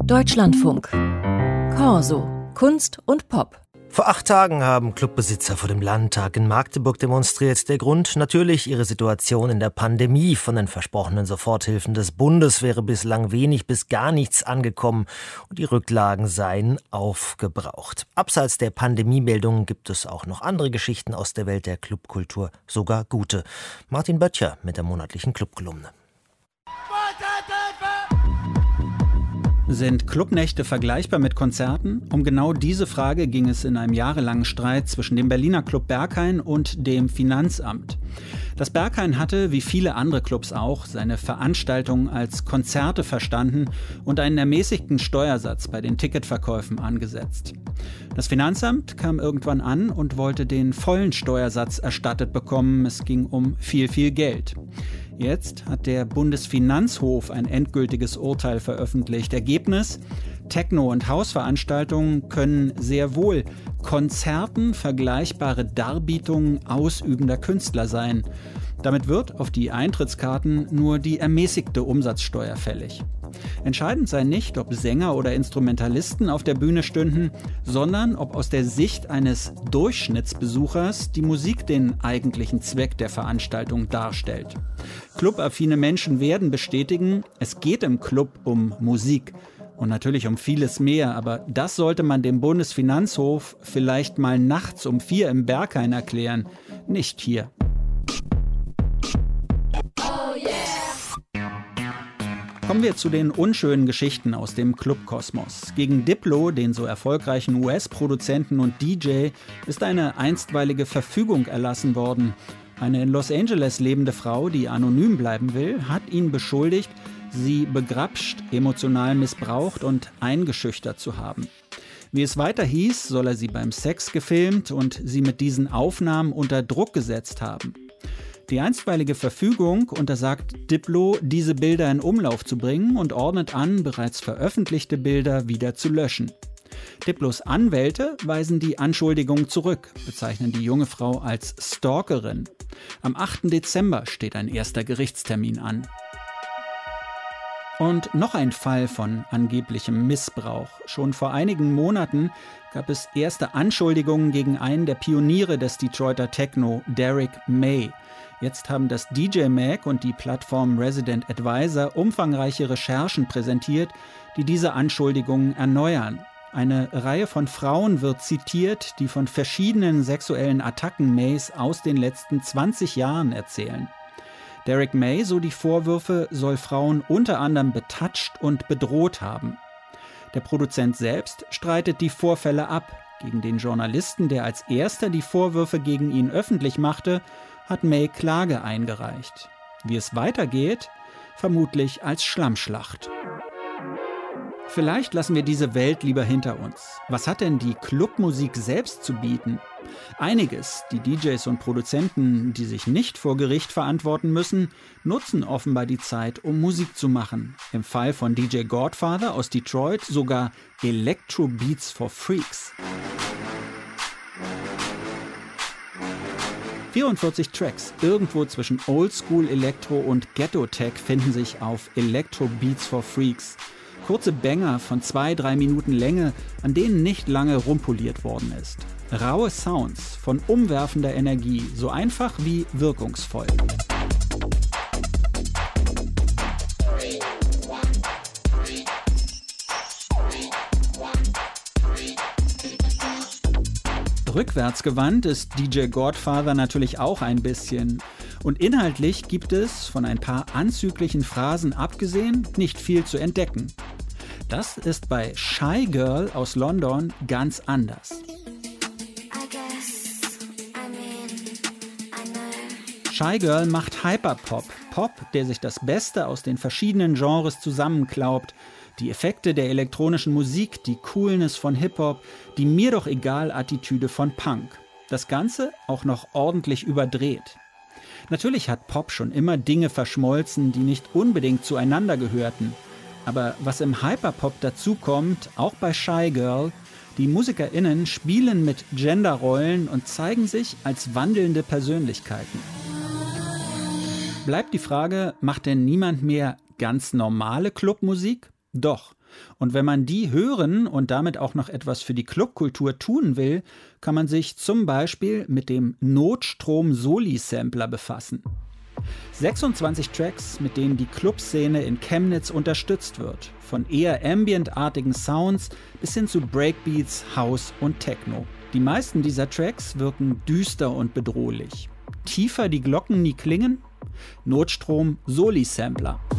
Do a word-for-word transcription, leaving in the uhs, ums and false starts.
Deutschlandfunk. Corso. Kunst und Pop. Vor acht Tagen haben Clubbesitzer vor dem Landtag in Magdeburg demonstriert. Der Grund natürlich ihre Situation in der Pandemie. Von den versprochenen Soforthilfen des Bundes wäre bislang wenig bis gar nichts angekommen und die Rücklagen seien aufgebraucht. Abseits der Pandemiemeldungen gibt es auch noch andere Geschichten aus der Welt der Clubkultur, sogar gute. Martin Böttcher mit der monatlichen Clubkolumne. Sind Clubnächte vergleichbar mit Konzerten? Um genau diese Frage ging es in einem jahrelangen Streit zwischen dem Berliner Club Berghain und dem Finanzamt. Das Berghain hatte, wie viele andere Clubs auch, seine Veranstaltungen als Konzerte verstanden und einen ermäßigten Steuersatz bei den Ticketverkäufen angesetzt. Das Finanzamt kam irgendwann an und wollte den vollen Steuersatz erstattet bekommen. Es ging um viel, viel Geld. Jetzt hat der Bundesfinanzhof ein endgültiges Urteil veröffentlicht. Ergebnis: Techno- und Hausveranstaltungen können sehr wohl Konzerten vergleichbare Darbietungen ausübender Künstler sein. Damit wird auf die Eintrittskarten nur die ermäßigte Umsatzsteuer fällig. Entscheidend sei nicht, ob Sänger oder Instrumentalisten auf der Bühne stünden, sondern ob aus der Sicht eines Durchschnittsbesuchers die Musik den eigentlichen Zweck der Veranstaltung darstellt. Clubaffine Menschen werden bestätigen, es geht im Club um Musik. Und natürlich um vieles mehr, aber das sollte man dem Bundesfinanzhof vielleicht mal nachts um vier im Berghain erklären, nicht hier. Kommen wir zu den unschönen Geschichten aus dem Clubkosmos. Gegen Diplo, den so erfolgreichen U S-Produzenten und D J, ist eine einstweilige Verfügung erlassen worden. Eine in Los Angeles lebende Frau, die anonym bleiben will, hat ihn beschuldigt, sie begrapscht, emotional missbraucht und eingeschüchtert zu haben. Wie es weiter hieß, soll er sie beim Sex gefilmt und sie mit diesen Aufnahmen unter Druck gesetzt haben. Die einstweilige Verfügung untersagt Diplo, diese Bilder in Umlauf zu bringen und ordnet an, bereits veröffentlichte Bilder wieder zu löschen. Diplos Anwälte weisen die Anschuldigung zurück, bezeichnen die junge Frau als Stalkerin. Am achten Dezember steht ein erster Gerichtstermin an. Und noch ein Fall von angeblichem Missbrauch. Schon vor einigen Monaten gab es erste Anschuldigungen gegen einen der Pioniere des Detroiter Techno, Derrick May. Jetzt haben das D J Mag und die Plattform Resident Advisor umfangreiche Recherchen präsentiert, die diese Anschuldigungen erneuern. Eine Reihe von Frauen wird zitiert, die von verschiedenen sexuellen Attacken Mays aus den letzten zwanzig Jahren erzählen. Derrick May, so die Vorwürfe, soll Frauen unter anderem betatscht und bedroht haben. Der Produzent selbst streitet die Vorfälle ab. Gegen den Journalisten, der als erster die Vorwürfe gegen ihn öffentlich machte, hat May Klage eingereicht. Wie es weitergeht? Vermutlich als Schlammschlacht. Vielleicht lassen wir diese Welt lieber hinter uns. Was hat denn die Clubmusik selbst zu bieten? Einiges. Die D Js und Produzenten, die sich nicht vor Gericht verantworten müssen, nutzen offenbar die Zeit, um Musik zu machen. Im Fall von D J Godfather aus Detroit sogar Electro Beats for Freaks. vierundvierzig Tracks, irgendwo zwischen Oldschool Elektro und Ghetto Tech, finden sich auf Electro Beats for Freaks. Kurze Banger von zwei, drei Minuten Länge, an denen nicht lange rumpoliert worden ist. Raue Sounds von umwerfender Energie, so einfach wie wirkungsvoll. Rückwärtsgewandt ist D J Godfather natürlich auch ein bisschen. Und inhaltlich gibt es, von ein paar anzüglichen Phrasen abgesehen, nicht viel zu entdecken. Das ist bei Shy Girl aus London ganz anders. Shy Girl macht Hyperpop, Pop, der sich das Beste aus den verschiedenen Genres zusammenklaubt. Die Effekte der elektronischen Musik, die Coolness von Hip-Hop, die Mir-doch-egal-Attitüde von Punk. Das Ganze auch noch ordentlich überdreht. Natürlich hat Pop schon immer Dinge verschmolzen, die nicht unbedingt zueinander gehörten. Aber was im Hyperpop dazukommt, auch bei Shy Girl, die MusikerInnen spielen mit Genderrollen und zeigen sich als wandelnde Persönlichkeiten. Bleibt die Frage, macht denn niemand mehr ganz normale Clubmusik? Doch, Und wenn man die hören und damit auch noch etwas für die Clubkultur tun will, kann man sich zum Beispiel mit dem Notstrom-Soli-Sampler befassen. sechsundzwanzig Tracks, mit denen die Clubszene in Chemnitz unterstützt wird. Von eher ambientartigen Sounds bis hin zu Breakbeats, House und Techno. Die meisten dieser Tracks wirken düster und bedrohlich. Tiefer die Glocken nie klingen? Notstrom Soli Sampler.